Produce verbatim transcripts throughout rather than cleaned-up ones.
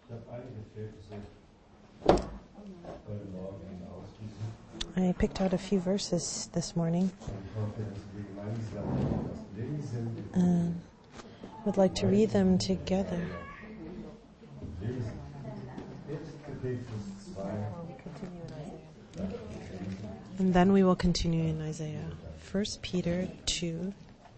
I picked out a few verses this morning and would like to read them together. And then we will continue in Isaiah. First Peter two.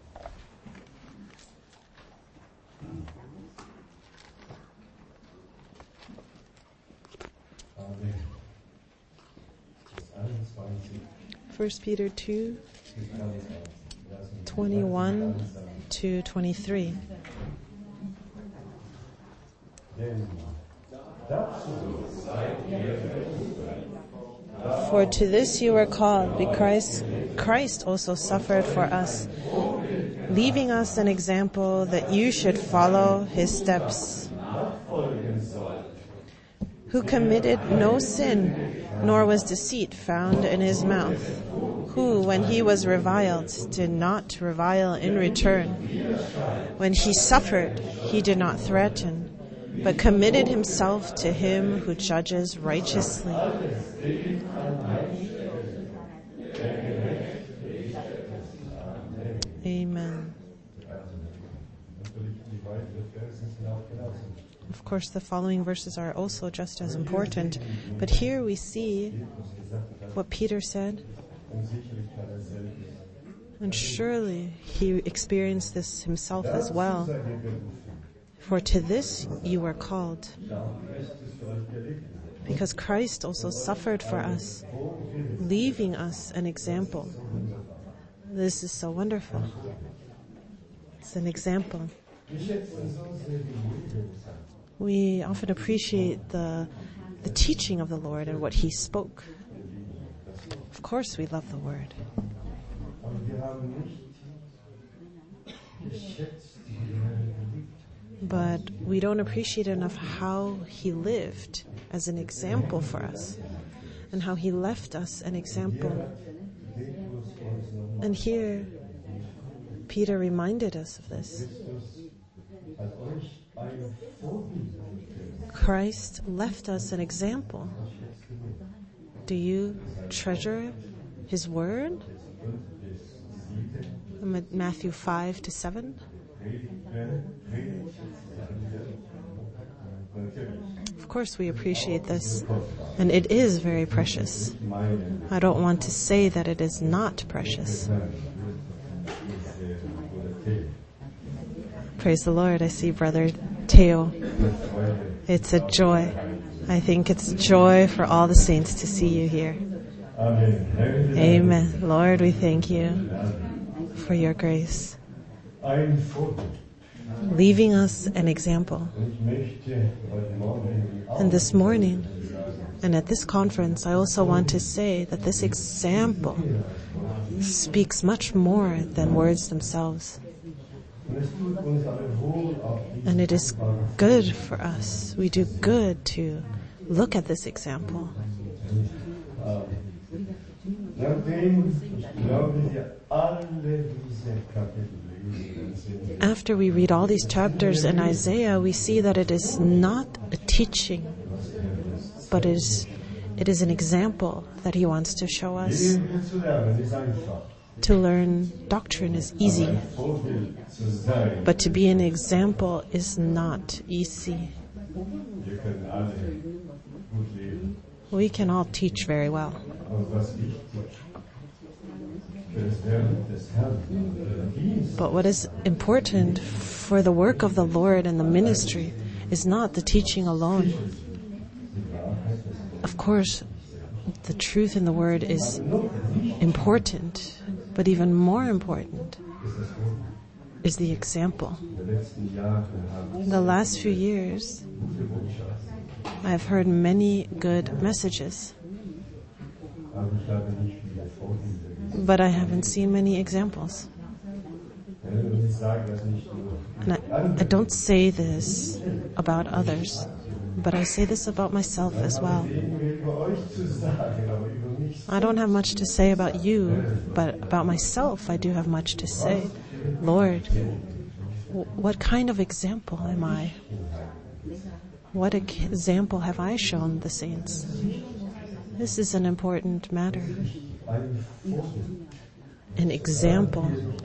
First Peter two, twenty-one to twenty-three. For to this you were called, because Christ also suffered for us, leaving us an example that you should follow his steps, who committed no sin, nor was deceit found in his mouth, who, when he was reviled, did not revile in return. When he suffered, he did not threaten, but committed himself to him who judges righteously. Amen. Of course, the following verses are also just as important, but here we see what Peter said, and surely he experienced this himself as well. For to this you were called, because Christ also suffered for us, leaving us an example. This is so wonderful. It's an example. We often appreciate the the teaching of the Lord and what he spoke. Of course we love the word. But we don't appreciate enough how he lived as an example for us, and how he left us an example. And here, Peter reminded us of this. Christ left us an example. Do you treasure his word? Matthew five to seven. Of course we appreciate this, and it is very precious. I don't want to say that it is not precious. Praise the Lord. I see Brother Theo. It's a joy. I think it's joy for all the saints to see you here. Amen. Lord, we thank you for your grace, leaving us an example. And this morning, and at this conference, I also want to say that this example speaks much more than words themselves. And it is good for us. We do good to look at this example. After we read all these chapters in Isaiah, we see that it is not a teaching, but it is, it is an example that he wants to show us. To learn doctrine is easy, but to be an example is not easy. We can all teach very well. But what is important for the work of the Lord and the ministry is not the teaching alone. Of course, the truth in the word is important, but even more important is the example. In the last few years, I have heard many good messages, but I haven't seen many examples. And I, I don't say this about others, but I say this about myself as well. I don't have much to say about you, but about myself I do have much to say. Lord, w- what kind of example am I? What example have I shown the saints? This is an important matter. An example.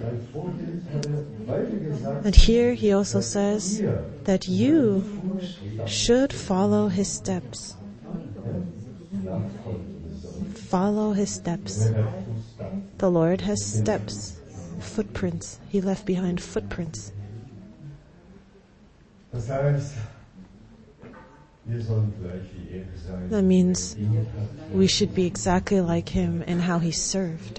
And here he also says that you should follow his steps. Follow his steps. The Lord has steps, footprints. He left behind footprints. That means we should be exactly like him in how he served.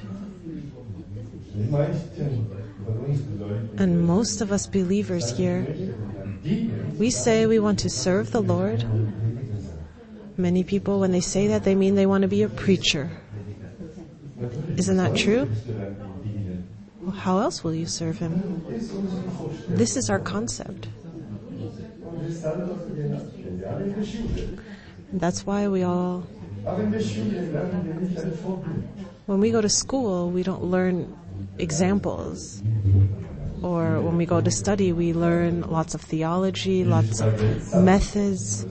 And most of us believers here, we say we want to serve the Lord. Many people, when they say that, they mean they want to be a preacher. Isn't that true? Well, how else will you serve him? This is our concept. That's why we all, when we go to school, we don't learn examples. Or when we go to study, we learn lots of theology, lots of methods.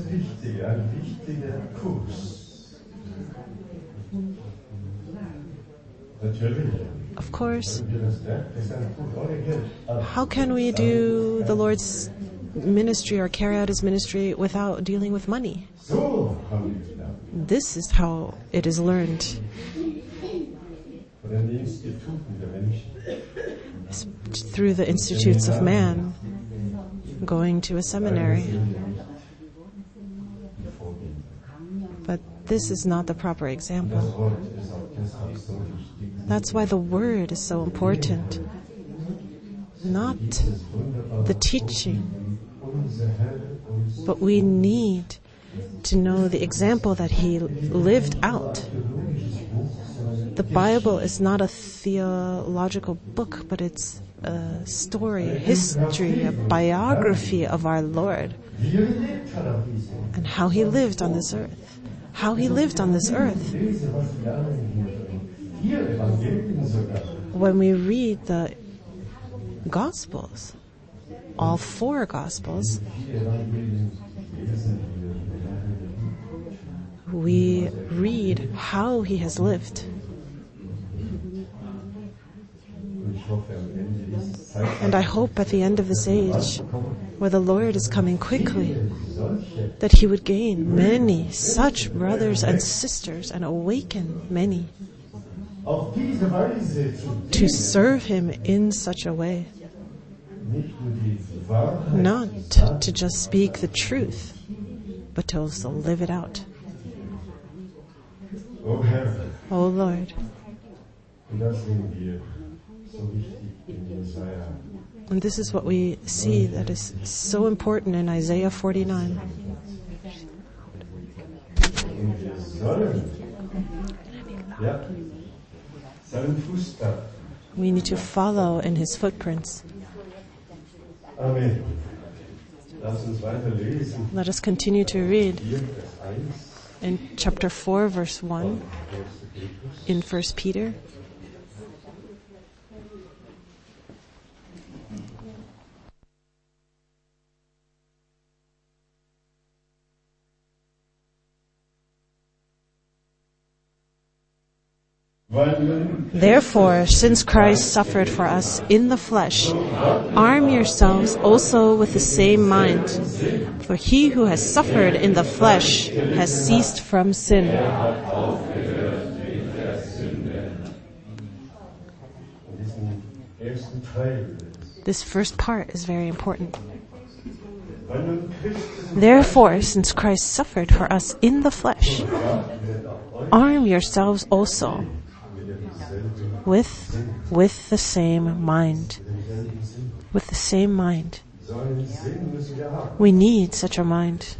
Of course. How can we do the Lord's ministry or carry out his ministry without dealing with money? This is how it is learned. Through the institutes of man, going to a seminary. But this is not the proper example. That's why the word is so important. Not the teaching, but we need to know the example that he lived out. The Bible is not a theological book, but it's a story, a history, a biography of our Lord and how he lived on this earth. How he lived on this earth. When we read the Gospels, all four Gospels, we read how he has lived. And I hope at the end of this age, where the Lord is coming quickly, that he would gain many such brothers and sisters and awaken many to serve him in such a way. Not to just speak the truth, but to also live it out. Oh Lord. And this is what we see that is so important in Isaiah forty-nine. We need to follow in his footprints. Let us continue to read in chapter four, verse one, in First Peter. Therefore, since Christ suffered for us in the flesh, arm yourselves also with the same mind. For he who has suffered in the flesh has ceased from sin. This first part is very important. Therefore, since Christ suffered for us in the flesh, arm yourselves also with with the same mind. With the same mind. We need such a mind.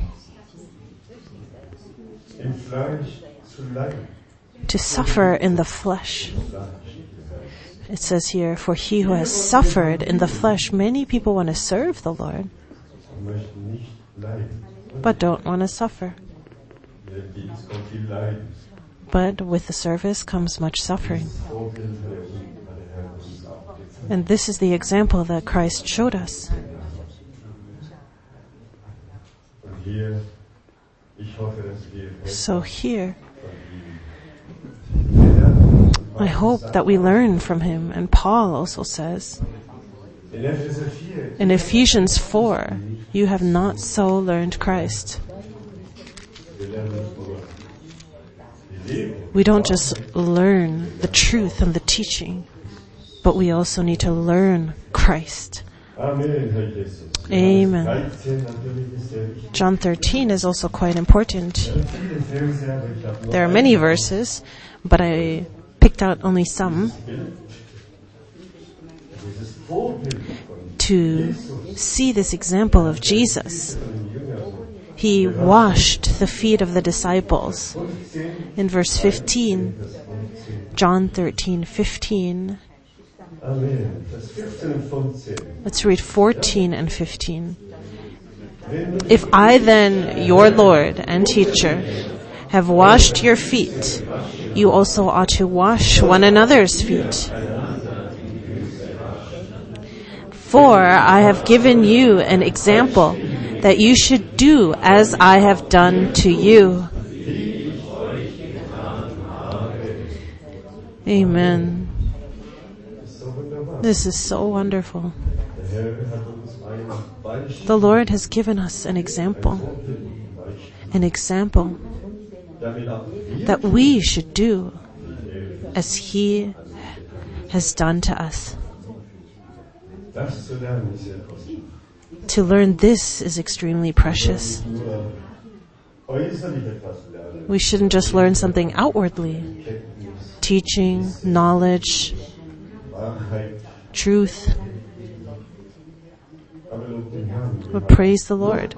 To suffer in the flesh. It says here, for he who has suffered in the flesh, many people want to serve the Lord, but don't want to suffer. But with the service comes much suffering. And this is the example that Christ showed us. So here, I hope that we learn from him. And Paul also says, in Ephesians four, you have not so learned Christ. We don't just learn the truth and the teaching, but we also need to learn Christ. Amen. John thirteen is also quite important. There are many verses, but I picked out only some to see this example of Jesus. He washed the feet of the disciples. In verse fifteen, John thirteen fifteen. Let's read fourteen and fifteen. If I then, your Lord and teacher, have washed your feet, you also ought to wash one another's feet. For I have given you an example that you should do as I have done to you. Amen. This is so wonderful. The Lord has given us an example, an example that we should do as He has done to us. To learn this is extremely precious. We shouldn't just learn something outwardly. Teaching, knowledge, truth. But praise the Lord.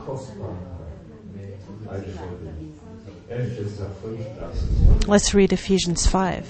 Let's read Ephesians five.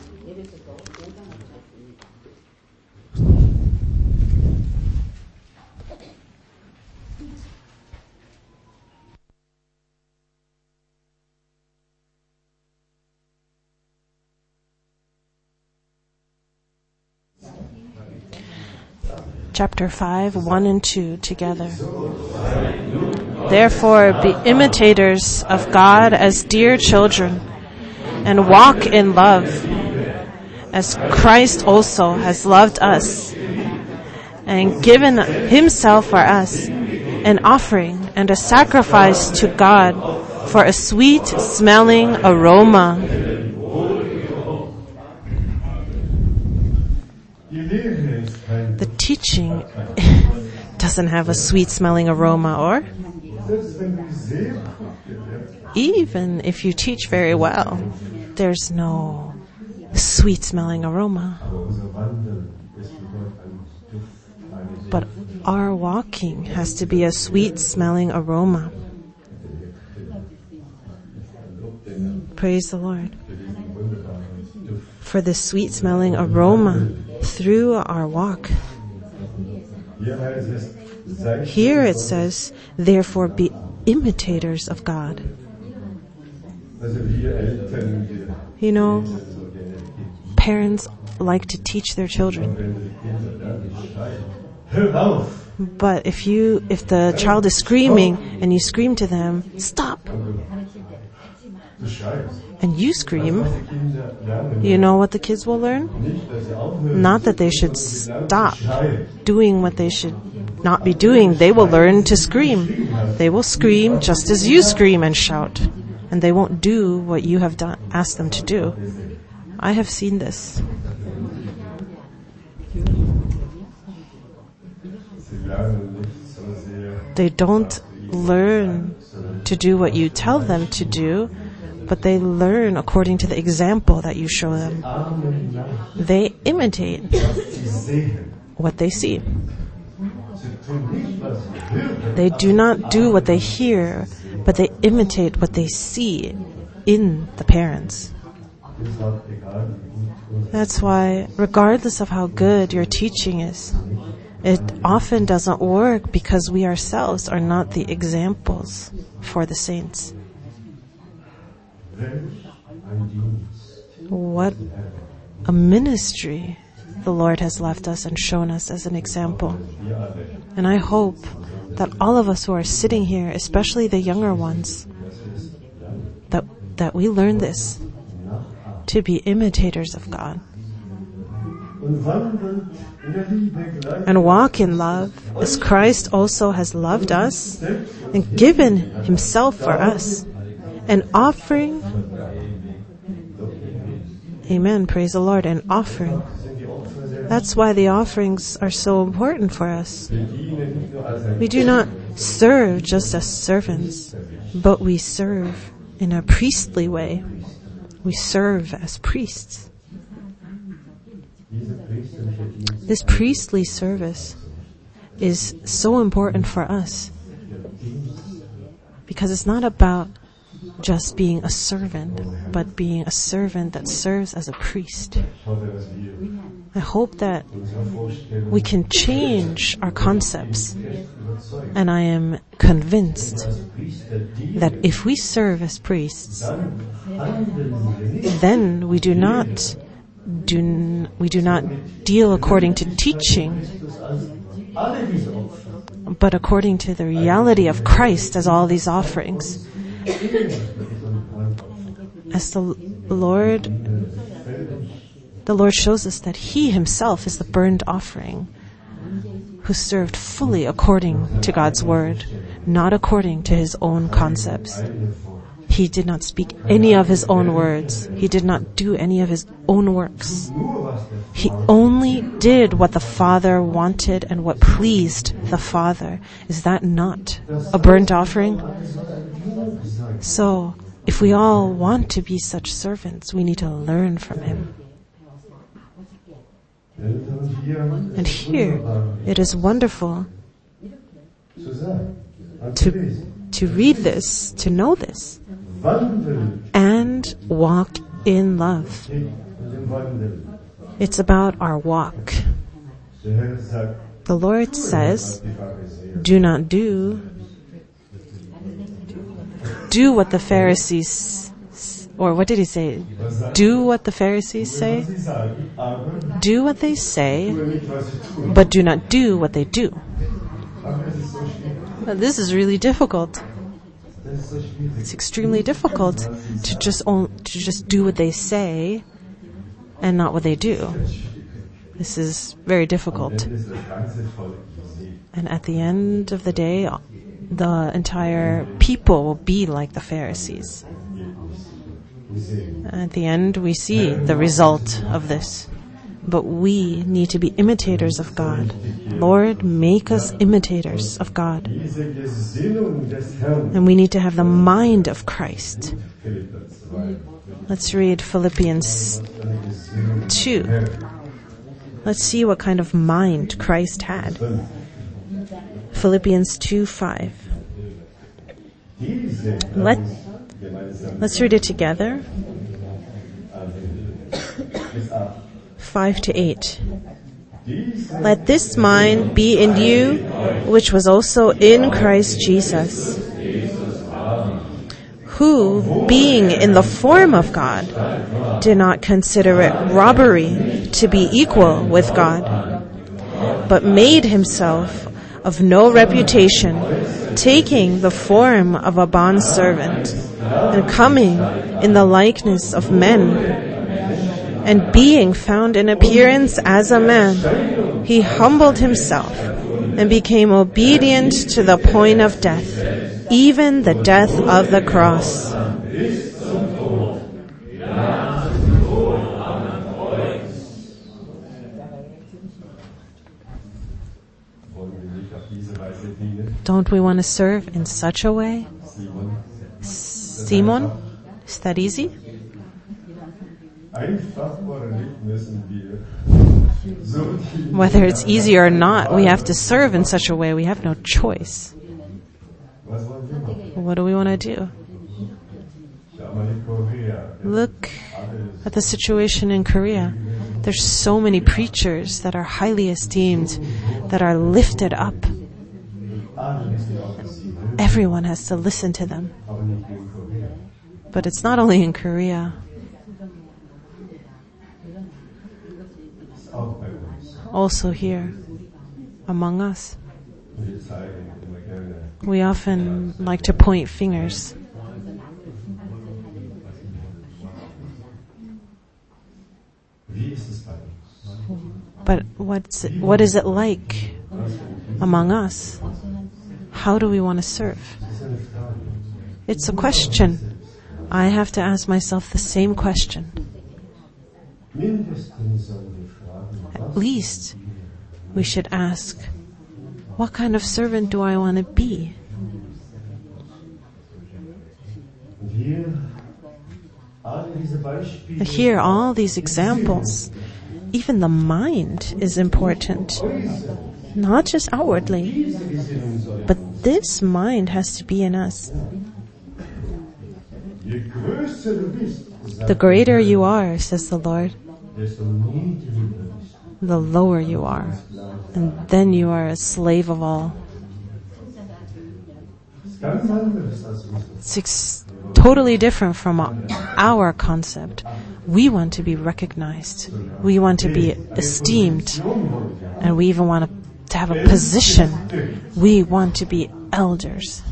Chapter five, one and two together. Therefore, be imitators of God as dear children, and walk in love, as Christ also has loved us, and given himself for us, an offering and a sacrifice to God for a sweet-smelling aroma. The teaching doesn't have a sweet-smelling aroma, or even if you teach very well, there's no sweet-smelling aroma. But our walking has to be a sweet-smelling aroma. Praise the Lord for the sweet-smelling aroma through our walk. Here it says, therefore be imitators of God. You know, parents like to teach their children. But if you, if the child is screaming and you scream to them, stop, and you scream, you know what the kids will learn? Not that they should stop doing what they should not be doing. They will learn to scream. They will scream just as you scream and shout. And they won't do what you have done, asked them to do. I have seen this. They don't learn to do what you tell them to do, but they learn according to the example that you show them. They imitate what they see. They do not do what they hear, but they imitate what they see in the parents. That's why, regardless of how good your teaching is, it often doesn't work because we ourselves are not the examples for the saints. What a ministry the Lord has left us and shown us as an example. And I hope that all of us who are sitting here, especially the younger ones, that that we learn this, to be imitators of God. And walk in love, as Christ also has loved us and given himself for us, an offering. Amen, praise the Lord, an offering. That's why the offerings are so important for us. We do not serve just as servants, but we serve in a priestly way. We serve as priests. This priestly service is so important for us because it's not about just being a servant, but being a servant that serves as a priest. I hope that we can change our concepts, and I am convinced that if we serve as priests, then we do not do we do not deal according to teaching, but according to the reality of Christ as all these offerings. As the Lord, the Lord shows us that He Himself is the burnt offering, who served fully according to God's word, not according to His own concepts. He did not speak any of His own words. He did not do any of His own works. He only did what the Father wanted and what pleased the Father. Is that not a burnt offering? So, if we all want to be such servants, we need to learn from Him. And here, it is wonderful to, to read this, to know this, and walk in love. It's about our walk. The Lord says, do not do, do what the Pharisees, or what did He say? Do what the Pharisees say? Do what they say, but do not do what they do. Now, this is really difficult. It's extremely difficult to just on, to just do what they say and not what they do. This is very difficult. And at the end of the day, the entire people will be like the Pharisees. At the end, we see the result of this. But we need to be imitators of God. Lord, make us imitators of God. And we need to have the mind of Christ. Let's read Philippians two. Let's see what kind of mind Christ had. Philippians two five. Let, let's read it together. five to eight. Let this mind be in you, which was also in Christ Jesus, who, being in the form of God, did not consider it robbery to be equal with God, but made himself of no reputation, taking the form of a bondservant, and coming in the likeness of men. And being found in appearance as a man, he humbled himself and became obedient to the point of death, even the death of the cross. Don't we want to serve in such a way? Simon, is that easy? Whether it's easy or not, we have to serve in such a way. We have no choice. What do we want to do? Look at the situation in Korea. There's so many preachers that are highly esteemed, that are lifted up. Everyone has to listen to them. But it's not only in Korea. Also here, among us. We often like to point fingers. But what's it, what is it like among us? How do we want to serve? It's a question. I have to ask myself the same question. At least we should ask, what kind of servant do I want to be? Here, all these examples, even the mind is important. Not just outwardly, but this mind has to be in us. The greater you are, says the Lord, the lower you are, and then you are a slave of all. It's ex- totally different from our concept. We want to be recognized. We want to be esteemed. And we even want to, to have a position. We want to be elders.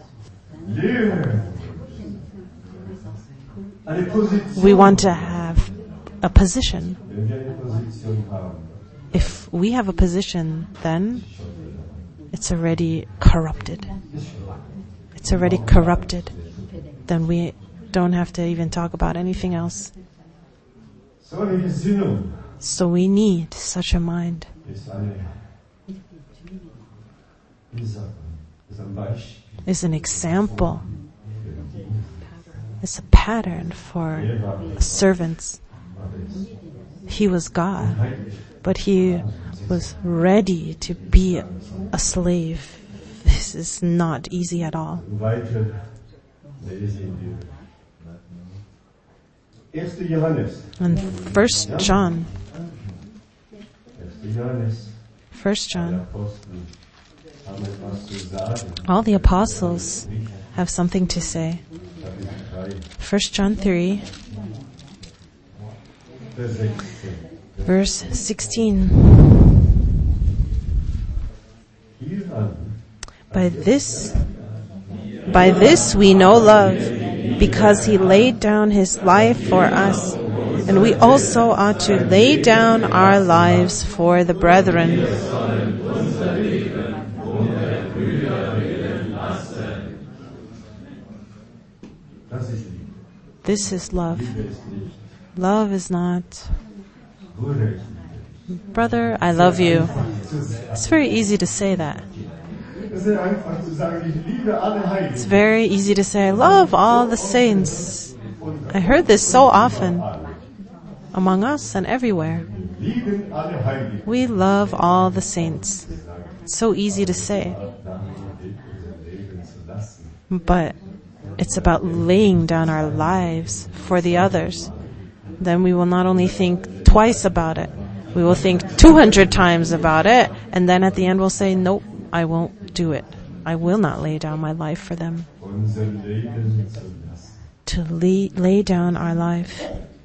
We want to have a position. If we have a position, then it's already corrupted. It's already corrupted. Then we don't have to even talk about anything else. So we need such a mind. It's an example. It's a pattern for servants. He was God, but he was ready to be a slave. This is not easy at all. And First John, First John, all the apostles have something to say. First John three, verse sixteen. By this, by this we know love, because he laid down his life for us, and we also ought to lay down our lives for the brethren. This is love. Love is not, brother, I love you. It's very easy to say that. It's very easy to say, I love all the saints. I heard this so often among us and everywhere. We love all the saints. It's so easy to say. But it's about laying down our lives for the others. Then we will not only think twice about it, we will think two hundred times about it, and then at the end we'll say, nope, I won't do it. I will not lay down my life for them. To lay, lay down our life.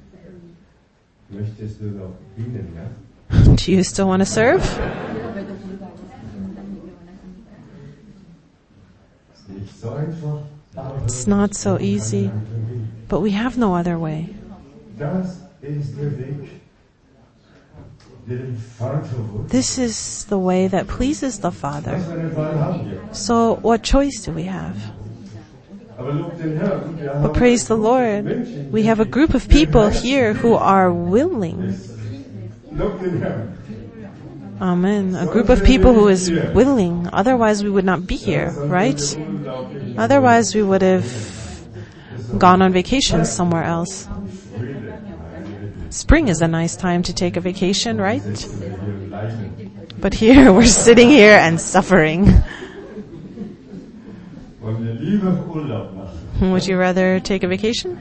Do you still want to serve? It's not so easy, but we have no other way. This is the way that pleases the Father. So what choice do we have? But praise the Lord, we have a group of people here who are willing. Amen. A group of people who is willing. Otherwise we would not be here, right? Otherwise we would have gone on vacation somewhere else. Spring is a nice time to take a vacation, right? But here, we're sitting here and suffering. Would you rather take a vacation?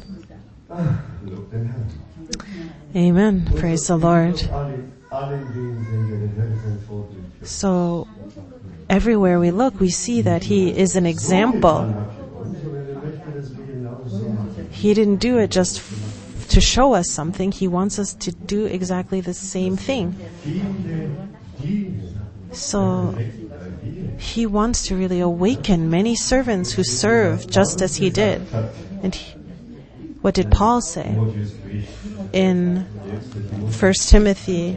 Amen. Praise the Lord. So, everywhere we look, we see that he is an example. He didn't do it just to show us something. He wants us to do exactly the same thing. So He wants to really awaken many servants who serve just as he did. And he, what did Paul say in First Timothy,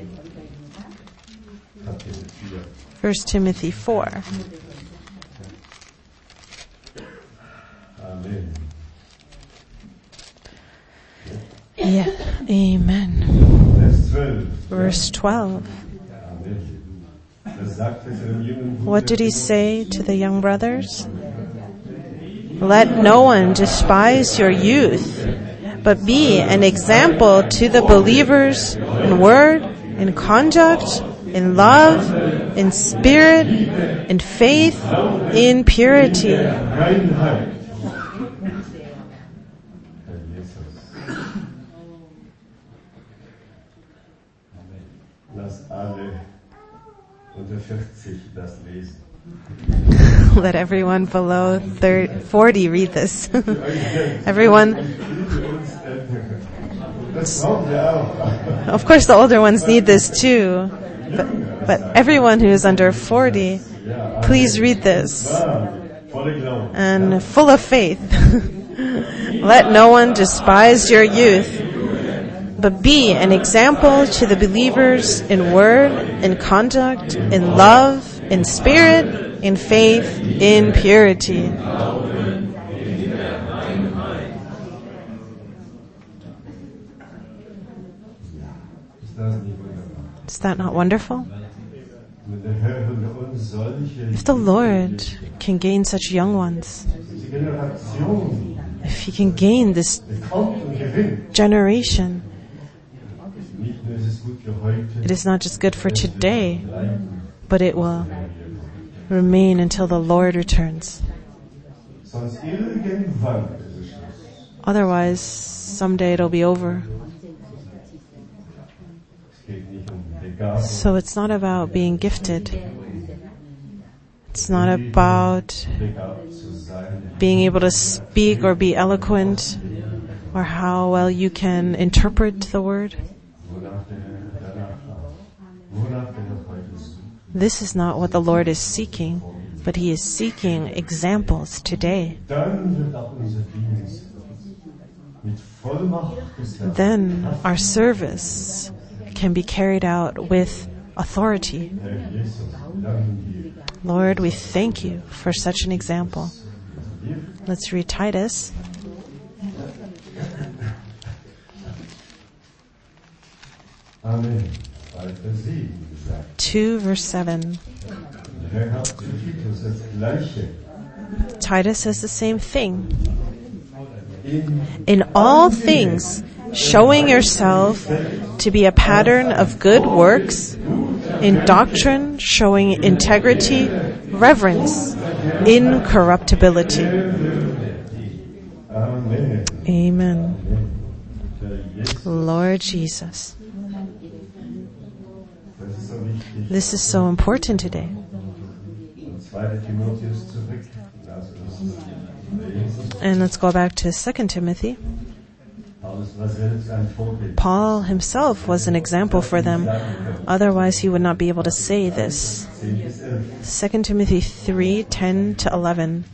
First Timothy four? Amen. Yeah, amen. Verse twelve. What did he say to the young brothers? Let no one despise your youth, but be an example to the believers in word, in conduct, in love, in spirit, in faith, in purity. Let everyone below thirty, forty read this. Everyone. Of course, the older ones need this too. But, but everyone who is under forty, please read this. And full of faith. Let no one despise your youth, but be an example to the believers in word, in conduct, in love, in spirit, in faith, in purity. Is that not wonderful? If the Lord can gain such young ones, if He can gain this generation, it is not just good for today, but it will remain until the Lord returns. Otherwise, someday it'll be over. So it's not about being gifted. It's not about being able to speak or be eloquent or how well you can interpret the word. This is not what the Lord is seeking, but He is seeking examples today. Then our service can be carried out with authority. Lord, we thank You for such an example. Let's read Titus. Amen. two verse seven. Titus says the same thing. In all things, showing yourself to be a pattern of good works, in doctrine showing integrity, reverence, incorruptibility. Amen. Lord Jesus. This is so important today. And let's go back to Second Timothy. Paul himself was an example for them. Otherwise, he would not be able to say this. Second Timothy three, ten to eleven.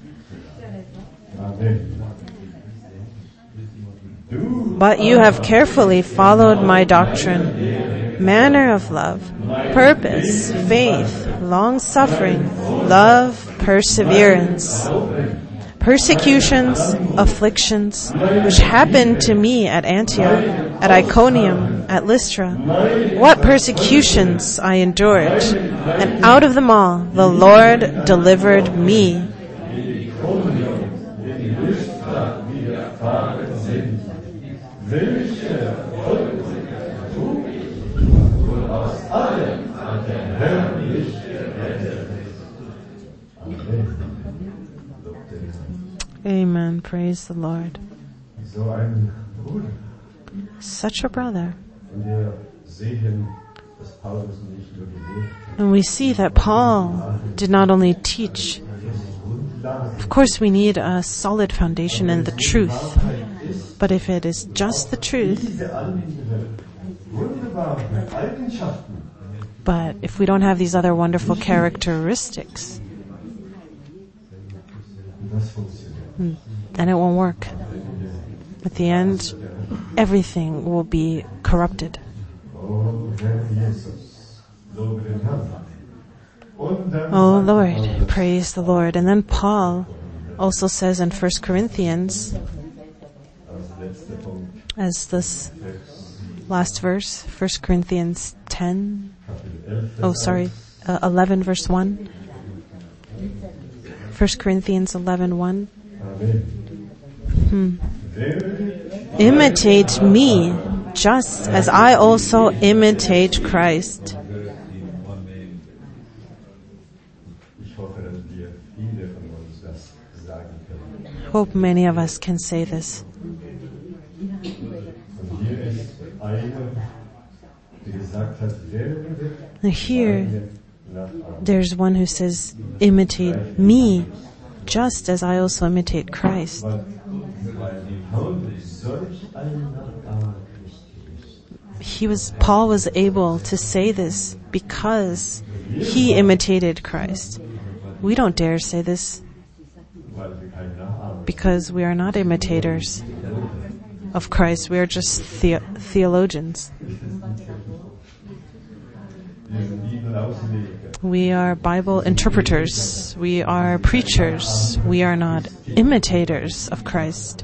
But you have carefully followed my doctrine, manner of love, purpose, faith, long-suffering, love, perseverance, persecutions, afflictions, which happened to me at Antioch, at Iconium, at Lystra. What persecutions I endured, and out of them all the Lord delivered me. Amen. Praise the Lord. Such a brother. And we see that Paul did not only teach. Of course, we need a solid foundation in the truth. But if it is just the truth, but if we don't have these other wonderful characteristics, das funktioniert. And it won't work. At the end, everything will be corrupted. Oh, Herr Jesus, lobe den Herrn. Und dann Oh Lord, praise the Lord. And then Paul also says in First Corinthians, als letzter Punkt, as this last verse, First Corinthians ten, Kapitel elf, oh sorry, uh, eleven verse one. First Corinthians eleven one. Amen. Imitate me, just as I also imitate Christ. Ich hoffe, dass wir viele von uns das sagen können. Hope many of us can say this. Und hier ist einer, der gesagt hat, werde And here, nachahmen. there's one who says, imitate me, just as I also imitate Christ. Weil, weil Paul solch ein Nachahmer ist. He was, Paul was able to say this because he imitated Christ. We don't dare say this Weil wir kein Nachahmer because we are not imitators of Christ. We are just the- theologians. Wir sind Bibelausleger. We are Bible interpreters. We are preachers. We are not imitators of Christ.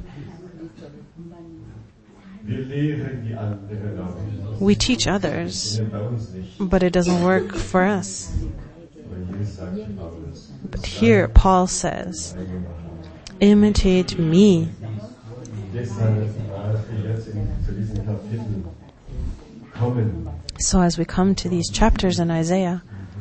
Wir lehren die anderen auch. We teach others, Bei uns nicht. but it doesn't work for us. Aber hier sagt Paulus, But here Paul says, imitate me. deshalb, als wir jetzt in, zu diesen Kapiteln kommen, So as we come to these chapters in Isaiah,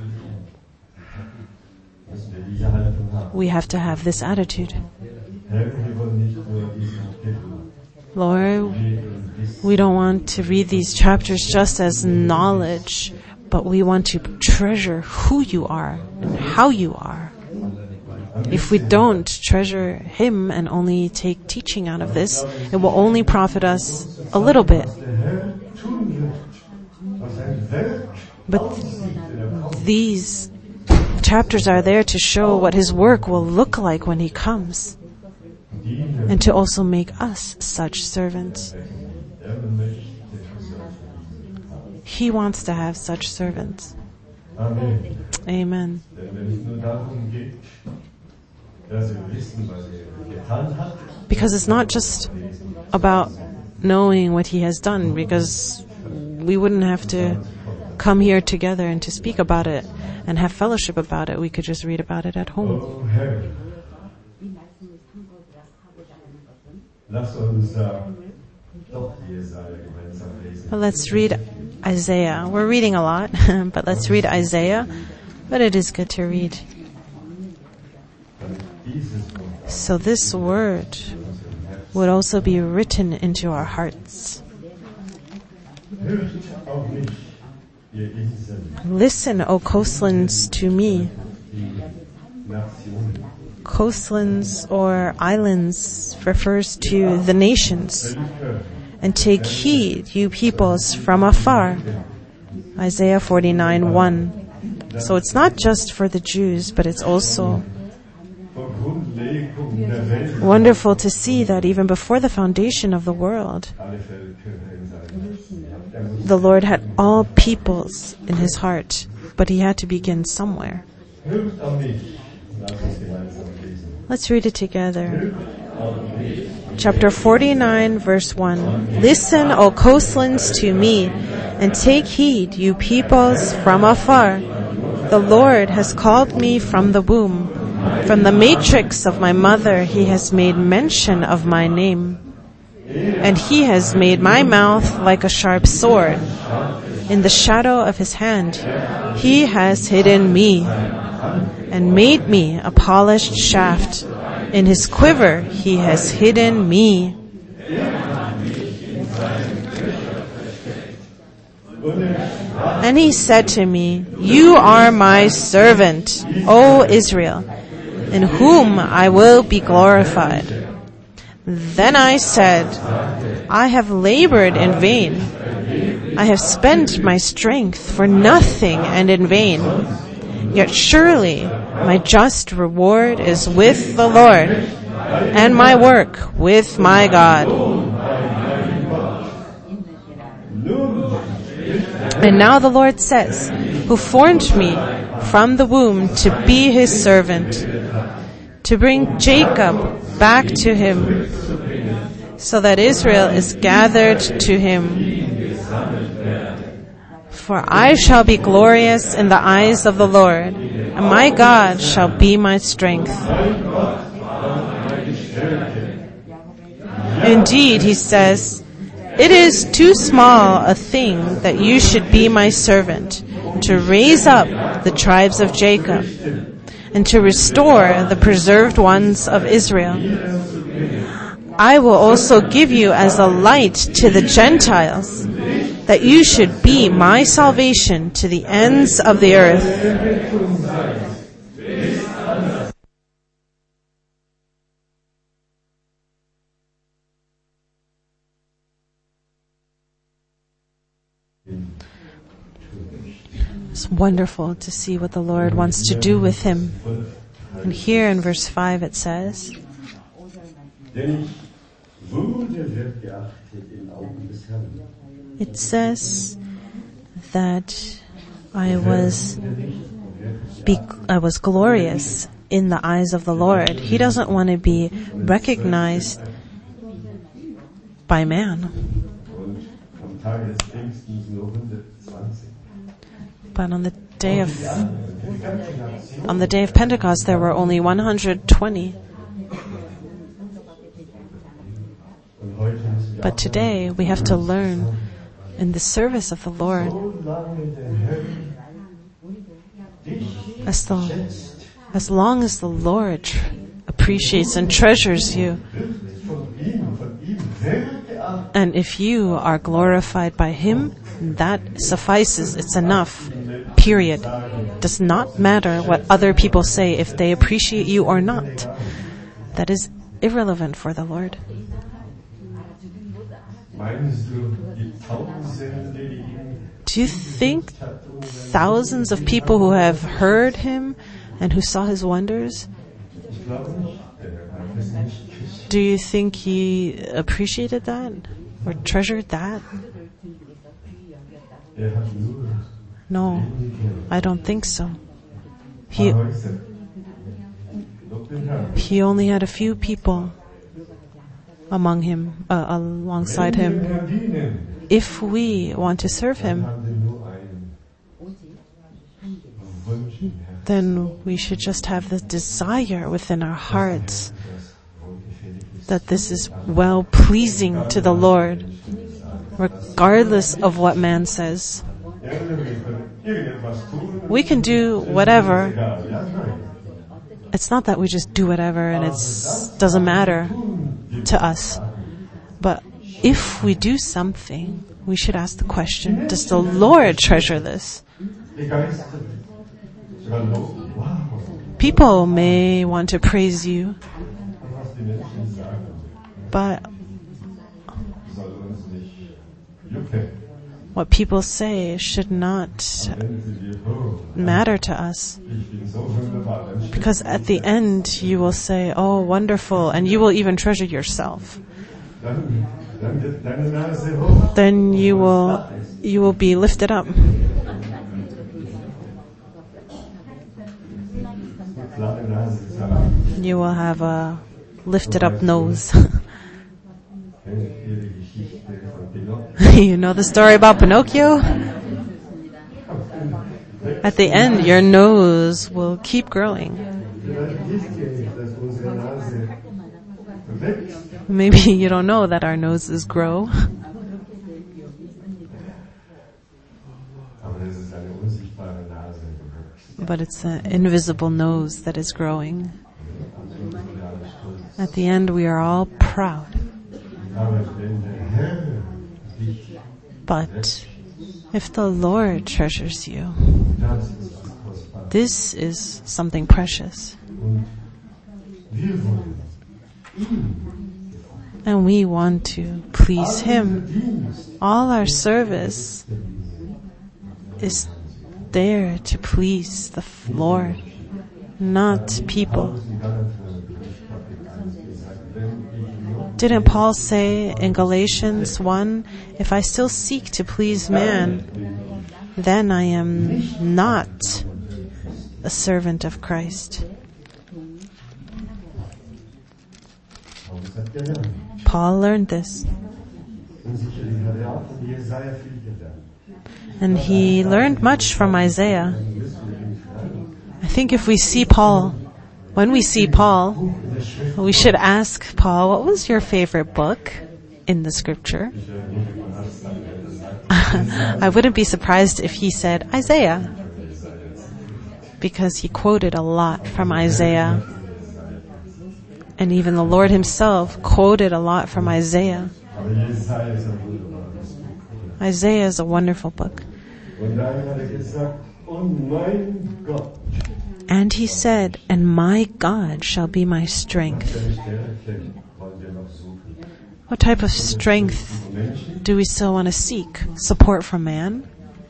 müssen wir diese Haltung haben. we have to have this attitude. Herr, wir wollen nicht nur diese Kapitel Lord, lesen und wissen, we don't want to read these chapters just as knowledge, but we want to treasure who you are and how you are. If we don't treasure Him and only take teaching out of this, it will only profit us a little bit. der Herr tun wird, was sein Werk But aussieht, wenn er kommt. these chapters are there to show what His work will look like when He comes, Dienen, and to also make us such servants. er möchte solche haben. He wants to have such servants. Amen. Amen. Denn wenn es nur darum geht, dass wir wissen, was er getan hat, Because it's not just about knowing what He has done, because we wouldn't have to come here together and to speak about it and have fellowship about it. We could just read about it at home. oh Herr, lass uns äh, doch Jesaja gemeinsam lesen. But let's read Isaiah. We're reading a lot, but let's read Isaiah. But it is good to read. Damit dieses Wort So this word would also be written into our hearts. hört auf mich, ihr Inseln, Listen, O coastlands, to me. die Nationen, Coastlands or islands refers to the nations. Völker, And take heed, you peoples from afar. Isaiah forty-nine one. So it's not just for the Jews, but it's also vor Grundlegung der Welt, wonderful to see that even before the foundation of the world, alle Völker in seinem Er muss the Lord had all peoples in His heart, but He had to begin somewhere. hört auf mich, lass uns gemeinsam lesen. Let's read it together. Chapter forty-nine, verse one. Listen, O coastlands, to me, and take heed, you peoples from afar. The Lord has called me from the womb. From the matrix of my mother, He has made mention of my name. And He has made my mouth like a sharp sword. In the shadow of His hand, He has hidden me and made me a polished shaft. In His quiver He has hidden me. And He said to me, You are my servant, O Israel, in whom I will be glorified. Then I said, I have labored in vain. I have spent my strength for nothing and in vain. Yet surely My just reward is with the Lord, and my work with my God. And now the Lord says, who formed me from the womb to be his servant, to bring Jacob back to him, so that Israel is gathered to him. For I shall be glorious in the eyes of the Lord, and my God shall be my strength. Indeed, he says, it is too small a thing that you should be my servant, to raise up the tribes of Jacob, and to restore the preserved ones of Israel. I will also give you as a light to the Gentiles, that you should be my salvation to the ends of the earth. It's wonderful to see what the Lord wants to do with him. And here in verse five it says, it says that I was be, I was glorious in the eyes of the Lord. He doesn't want to be recognized by man. But on the day of on the day of Pentecost, there were only one hundred twenty. But today we have to learn in the service of the Lord, as the as long as the Lord tr- appreciates and treasures you, and if you are glorified by Him, that suffices. It's enough. Period. Does not matter what other people say, if they appreciate you or not. That is irrelevant for the Lord. Do you think thousands of people who have heard Him and who saw His wonders, do you think He appreciated that or treasured that? No, I don't think so. He, he only had a few people among him, uh, alongside him. If we want to serve Him, then we should just have the desire within our hearts that this is well-pleasing to the Lord, regardless of what man says. We can do whatever. It's not that we just do whatever and it doesn't matter to us. But if we do something, we should ask the question, does the Lord treasure this? People may want to praise you, but what people say should not matter to us. Because at the end you will say, oh, wonderful, and you will even treasure yourself. Then you will you will be lifted up. You will have a lifted up nose. You know the story about Pinocchio? At the end, your nose will keep growing. Maybe you don't know that our noses grow. But it's an invisible nose that is growing. At the end, we are all proud. But if the Lord treasures you, this is something precious. And we want to please Him. All our service is there to please the Lord. not people. Didn't Paul say in Galatians one, if I still seek to please man, then I am not a servant of Christ? Paul learned this. And he learned much from Isaiah. I think if we see Paul, when we see Paul, we should ask Paul, what was your favorite book in the scripture? I wouldn't be surprised if he said Isaiah, because he quoted a lot from Isaiah. And even the Lord himself quoted a lot from Isaiah. Isaiah is a wonderful book. And he said, and my God shall be my strength. What type of strength do we still want to seek? Support from man?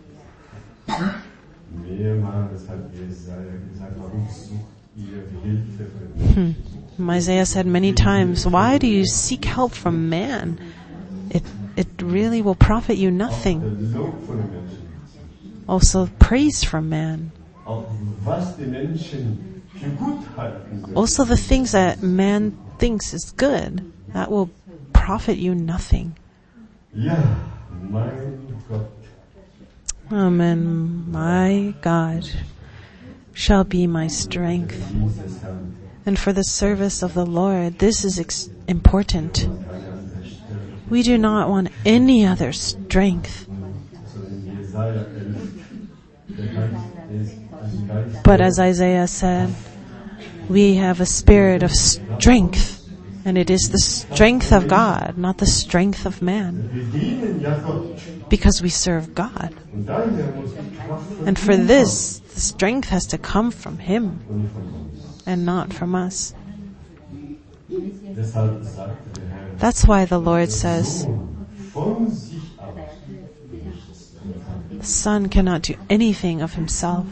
Hmm. Isaiah said many times, why do you seek help from man? It it really will profit you nothing. Also, praise from man. Also, the things that man thinks is good, that will profit you nothing. Amen. My God shall be my strength. And for the service of the Lord, this is ex- important. We do not want any other strength. But as Isaiah said, we have a spirit of strength, and it is the strength of God, not the strength of man, because we serve God. And for this, the strength has to come from Him and not from us. That's why the Lord says, the Son cannot do anything of himself.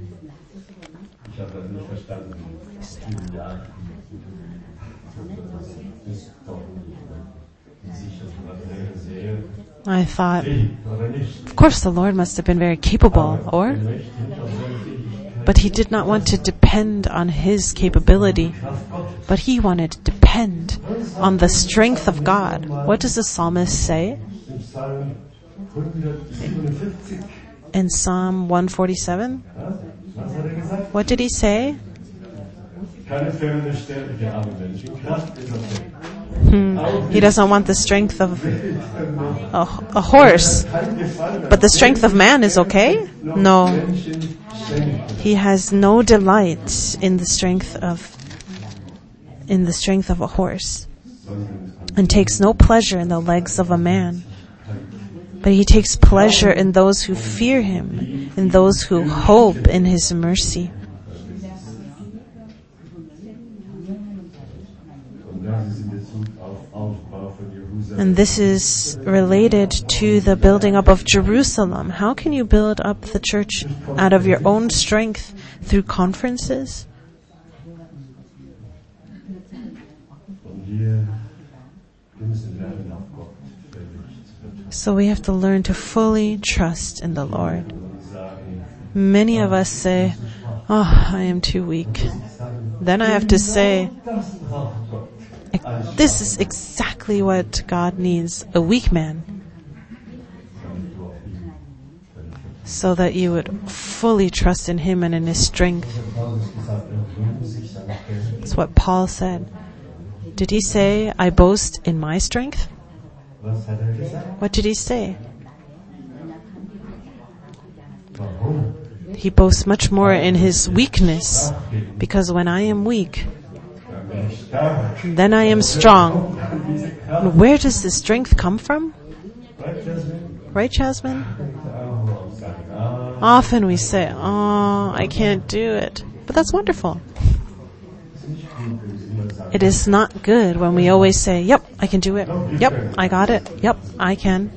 I thought, of course the Lord must have been very capable, or? But he did not want to depend on his capability, but he wanted to depend on the strength of God. What does the psalmist say? In Psalm one forty-seven? What did he say? Hmm. He doesn't want the strength of a, a horse, but the strength of man is okay? No. He has no delight in the strength of in the strength of a horse, and takes no pleasure in the legs of a man. But he takes pleasure in those who fear him, in those who hope in his mercy. And this is related to the building up of Jerusalem. How can you build up the church out of your own strength through conferences? So we have to learn to fully trust in the Lord. Many of us say, oh, I am too weak. Then I have to say, this is exactly what God needs, a weak man. So that you would fully trust in Him and in His strength. That's what Paul said. Did he say, I boast in my strength? What did he say? He boasts much more in his weakness, because when I am weak, then I am strong. And where does this strength come from? Right, Jasmine? Often we say, oh, I can't do it. But that's wonderful. It is not good when we always say, yep, I can do it. Yep, I got it. Yep, I can.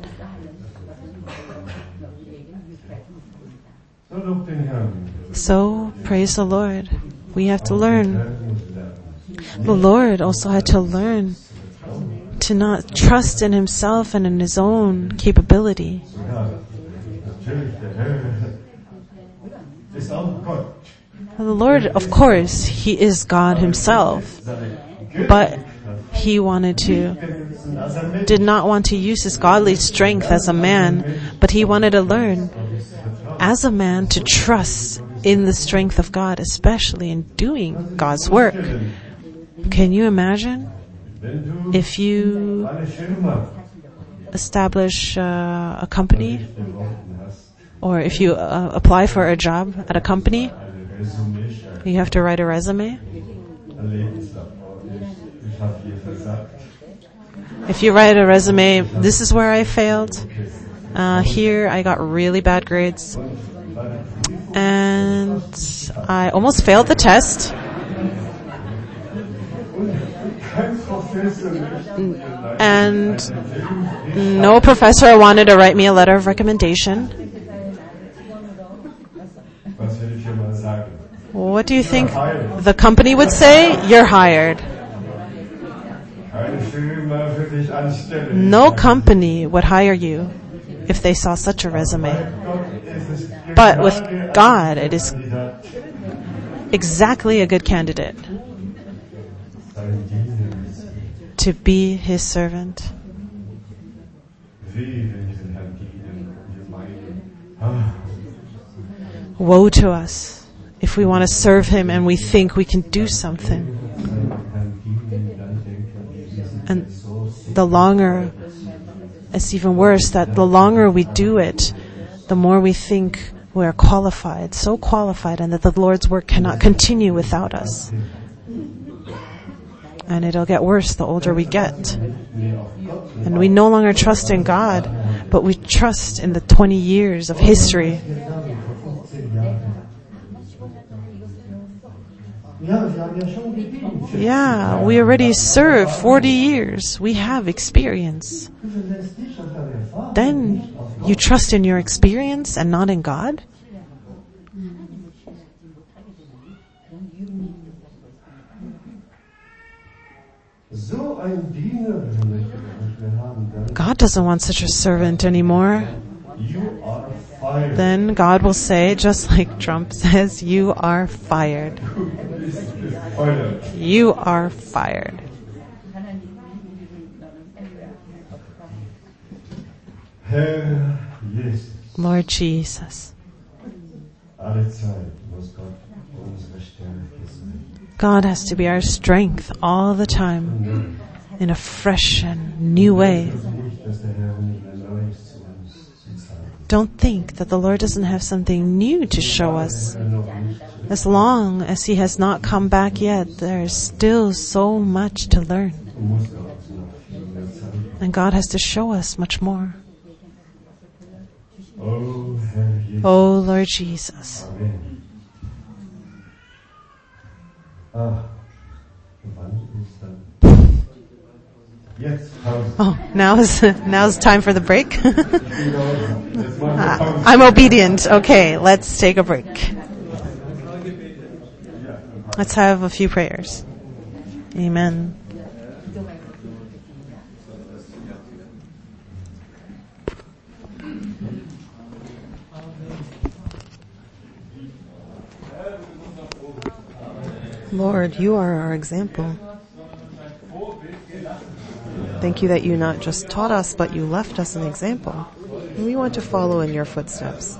So, praise the Lord. We have to learn. The Lord also had to learn to not trust in himself and in his own capability. The Lord, of course, he is God himself, but he wanted to, did not want to use his godly strength as a man, but he wanted to learn as a man to trust in the strength of God, especially in doing God's work. Can you imagine if you establish uh, a company, or if you uh, apply for a job at a company, you have to write a resume? If you write a resume, this is where I failed. Uh, here I got really bad grades. And I almost failed the test. And no professor wanted to write me a letter of recommendation. What do you think the company would say? You're hired. No company would hire you if they saw such a resume. But with God, it is exactly a good candidate to be his servant. Woe to us if we want to serve him and we think we can do something. And the longer, it's even worse, that the longer we do it, the more we think we're qualified, so qualified, and that the Lord's work cannot continue without us. And it'll get worse the older we get. And we no longer trust in God, but we trust in the twenty years of history. Yeah, we already served forty years. We have experience. Then you trust in your experience and not in God? God doesn't want such a servant anymore. Then God will say, just like Trump says, you are fired. You are fired. Lord Jesus, God has to be our strength all the time in a fresh and new way. Don't think that the Lord doesn't have something new to show us. As long as he has not come back yet, there is still so much to learn. And God has to show us much more. Oh, Lord Jesus. Oh, now is now is time for the break. uh, I'm obedient. Okay, let's take a break. Let's have a few prayers. Amen. Lord, you are our example. Thank you that you not just taught us, but you left us an example. And we want to follow in your footsteps.